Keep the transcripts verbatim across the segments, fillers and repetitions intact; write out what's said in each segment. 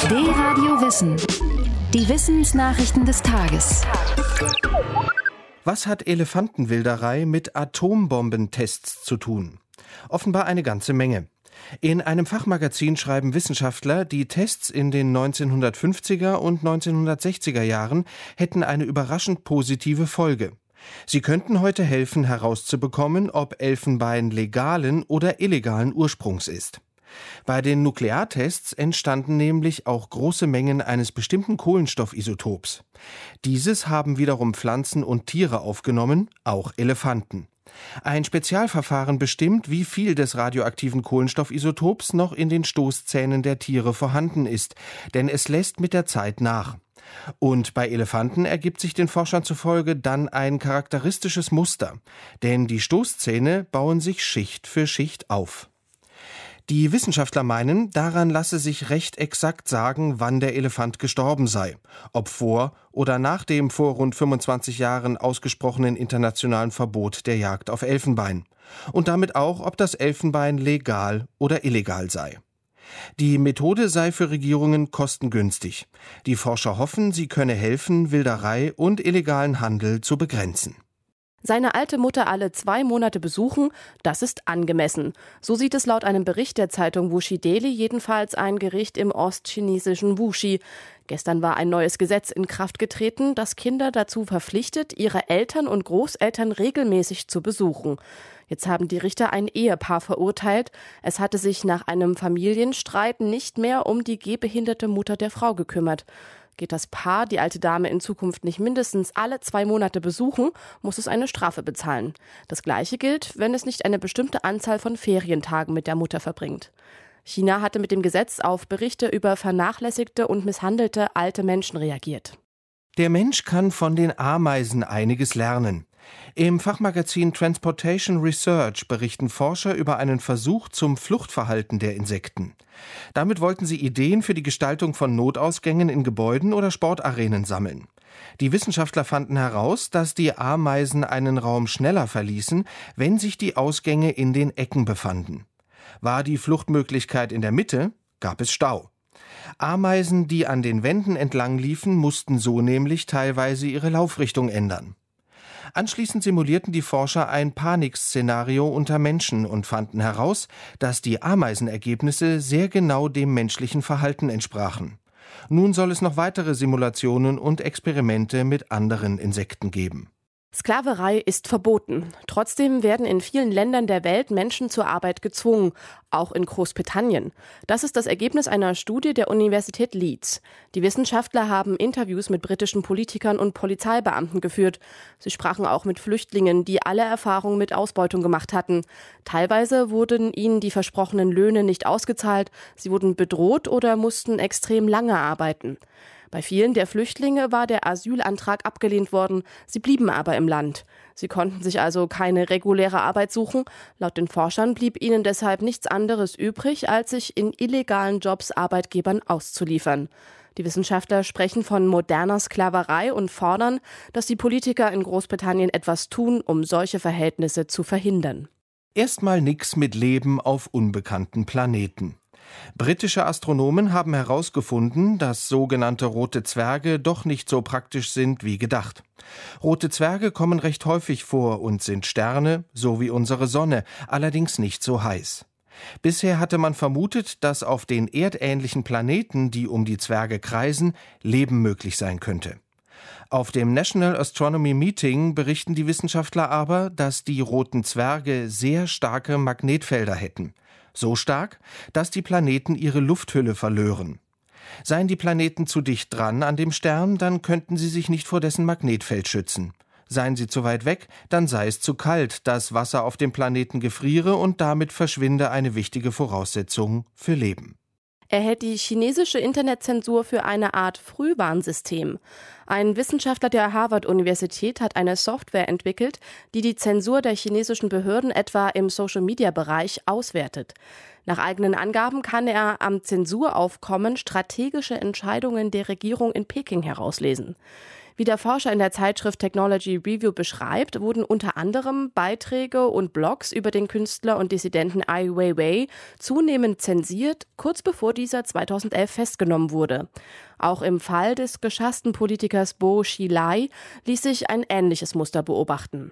D-Radio Wissen. Die Wissensnachrichten des Tages. Was hat Elefantenwilderei mit Atombombentests zu tun? Offenbar eine ganze Menge. In einem Fachmagazin schreiben Wissenschaftler, die Tests in den neunzehnhundertfünfziger und neunzehnhundertsechziger Jahren hätten eine überraschend positive Folge. Sie könnten heute helfen, herauszubekommen, ob Elfenbein legalen oder illegalen Ursprungs ist. Bei den Nukleartests entstanden nämlich auch große Mengen eines bestimmten Kohlenstoffisotops. Dieses haben wiederum Pflanzen und Tiere aufgenommen, auch Elefanten. Ein Spezialverfahren bestimmt, wie viel des radioaktiven Kohlenstoffisotops noch in den Stoßzähnen der Tiere vorhanden ist, denn es lässt mit der Zeit nach. Und bei Elefanten ergibt sich den Forschern zufolge dann ein charakteristisches Muster, denn die Stoßzähne bauen sich Schicht für Schicht auf. Die Wissenschaftler meinen, daran lasse sich recht exakt sagen, wann der Elefant gestorben sei, ob vor oder nach dem vor rund fünfundzwanzig Jahren ausgesprochenen internationalen Verbot der Jagd auf Elfenbein. Und damit auch, ob das Elfenbein legal oder illegal sei. Die Methode sei für Regierungen kostengünstig. Die Forscher hoffen, sie könne helfen, Wilderei und illegalen Handel zu begrenzen. Seine alte Mutter alle zwei Monate besuchen, das ist angemessen. So sieht es laut einem Bericht der Zeitung Wuxi Daily jedenfalls ein Gericht im ostchinesischen Wuxi. Gestern war ein neues Gesetz in Kraft getreten, das Kinder dazu verpflichtet, ihre Eltern und Großeltern regelmäßig zu besuchen. Jetzt haben die Richter ein Ehepaar verurteilt. Es hatte sich nach einem Familienstreit nicht mehr um die gehbehinderte Mutter der Frau gekümmert. Geht das Paar die alte Dame in Zukunft nicht mindestens alle zwei Monate besuchen, muss es eine Strafe bezahlen. Das Gleiche gilt, wenn es nicht eine bestimmte Anzahl von Ferientagen mit der Mutter verbringt. China hatte mit dem Gesetz auf Berichte über vernachlässigte und misshandelte alte Menschen reagiert. Der Mensch kann von den Ameisen einiges lernen. Im Fachmagazin Transportation Research berichten Forscher über einen Versuch zum Fluchtverhalten der Insekten. Damit wollten sie Ideen für die Gestaltung von Notausgängen in Gebäuden oder Sportarenen sammeln. Die Wissenschaftler fanden heraus, dass die Ameisen einen Raum schneller verließen, wenn sich die Ausgänge in den Ecken befanden. War die Fluchtmöglichkeit in der Mitte, gab es Stau. Ameisen, die an den Wänden entlang liefen, mussten so nämlich teilweise ihre Laufrichtung ändern. Anschließend simulierten die Forscher ein Panikszenario unter Menschen und fanden heraus, dass die Ameisenergebnisse sehr genau dem menschlichen Verhalten entsprachen. Nun soll es noch weitere Simulationen und Experimente mit anderen Insekten geben. Sklaverei ist verboten. Trotzdem werden in vielen Ländern der Welt Menschen zur Arbeit gezwungen, auch in Großbritannien. Das ist das Ergebnis einer Studie der Universität Leeds. Die Wissenschaftler haben Interviews mit britischen Politikern und Polizeibeamten geführt. Sie sprachen auch mit Flüchtlingen, die alle Erfahrungen mit Ausbeutung gemacht hatten. Teilweise wurden ihnen die versprochenen Löhne nicht ausgezahlt, sie wurden bedroht oder mussten extrem lange arbeiten. Bei vielen der Flüchtlinge war der Asylantrag abgelehnt worden, sie blieben aber im Land. Sie konnten sich also keine reguläre Arbeit suchen. Laut den Forschern blieb ihnen deshalb nichts anderes übrig, als sich in illegalen Jobs Arbeitgebern auszuliefern. Die Wissenschaftler sprechen von moderner Sklaverei und fordern, dass die Politiker in Großbritannien etwas tun, um solche Verhältnisse zu verhindern. Erstmal nix mit Leben auf unbekannten Planeten. Britische Astronomen haben herausgefunden, dass sogenannte rote Zwerge doch nicht so praktisch sind wie gedacht. Rote Zwerge kommen recht häufig vor und sind Sterne, so wie unsere Sonne, allerdings nicht so heiß. Bisher hatte man vermutet, dass auf den erdähnlichen Planeten, die um die Zwerge kreisen, Leben möglich sein könnte. Auf dem National Astronomy Meeting berichten die Wissenschaftler aber, dass die roten Zwerge sehr starke Magnetfelder hätten. So stark, dass die Planeten ihre Lufthülle verlören. Seien die Planeten zu dicht dran an dem Stern, dann könnten sie sich nicht vor dessen Magnetfeld schützen. Seien sie zu weit weg, dann sei es zu kalt, dass Wasser auf dem Planeten gefriere und damit verschwinde eine wichtige Voraussetzung für Leben. Er hält die chinesische Internetzensur für eine Art Frühwarnsystem. Ein Wissenschaftler der Harvard-Universität hat eine Software entwickelt, die die Zensur der chinesischen Behörden etwa im Social-Media-Bereich auswertet. Nach eigenen Angaben kann er am Zensuraufkommen strategische Entscheidungen der Regierung in Peking herauslesen. Wie der Forscher in der Zeitschrift Technology Review beschreibt, wurden unter anderem Beiträge und Blogs über den Künstler und Dissidenten Ai Weiwei zunehmend zensiert, kurz bevor dieser zweitausendelf festgenommen wurde. Auch im Fall des geschassten Politikers Bo Xilai ließ sich ein ähnliches Muster beobachten.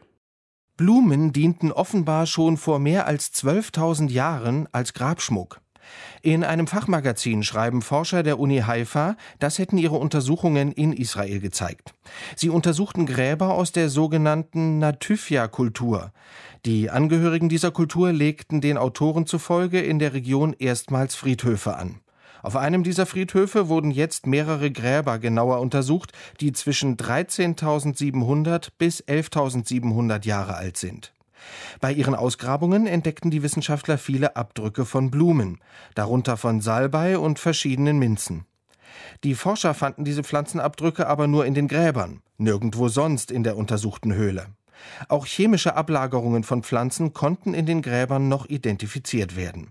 Blumen dienten offenbar schon vor mehr als zwölftausend Jahren als Grabschmuck. In einem Fachmagazin schreiben Forscher der Uni Haifa, das hätten ihre Untersuchungen in Israel gezeigt. Sie untersuchten Gräber aus der sogenannten Natyfia-Kultur. Die Angehörigen dieser Kultur legten den Autoren zufolge in der Region erstmals Friedhöfe an. Auf einem dieser Friedhöfe wurden jetzt mehrere Gräber genauer untersucht, die zwischen dreizehntausendsiebenhundert bis elftausendsiebenhundert Jahre alt sind. Bei ihren Ausgrabungen entdeckten die Wissenschaftler viele Abdrücke von Blumen, darunter von Salbei und verschiedenen Minzen. Die Forscher fanden diese Pflanzenabdrücke aber nur in den Gräbern, nirgendwo sonst in der untersuchten Höhle. Auch chemische Ablagerungen von Pflanzen konnten in den Gräbern noch identifiziert werden.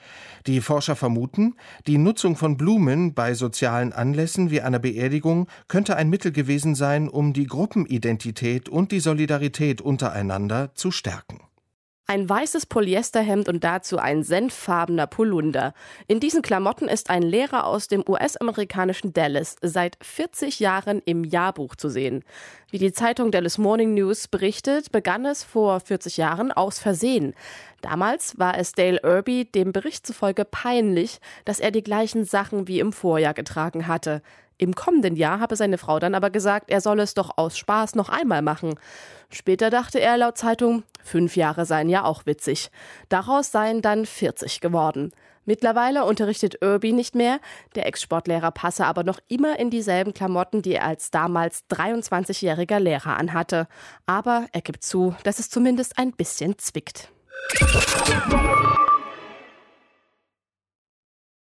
Die Forscher vermuten, die Nutzung von Blumen bei sozialen Anlässen wie einer Beerdigung könnte ein Mittel gewesen sein, um die Gruppenidentität und die Solidarität untereinander zu stärken. Ein weißes Polyesterhemd und dazu ein senffarbener Pullunder. In diesen Klamotten ist ein Lehrer aus dem U S-amerikanischen Dallas seit vierzig Jahren im Jahrbuch zu sehen. Wie die Zeitung Dallas Morning News berichtet, begann es vor vierzig Jahren aus Versehen. Damals war es Dale Irby dem Bericht zufolge peinlich, dass er die gleichen Sachen wie im Vorjahr getragen hatte. Im kommenden Jahr habe seine Frau dann aber gesagt, er solle es doch aus Spaß noch einmal machen. Später dachte er laut Zeitung, fünf Jahre seien ja auch witzig. Daraus seien dann vierzig geworden. Mittlerweile unterrichtet Irby nicht mehr. Der Ex-Sportlehrer passe aber noch immer in dieselben Klamotten, die er als damals dreiundzwanzigjähriger Lehrer anhatte. Aber er gibt zu, dass es zumindest ein bisschen zwickt.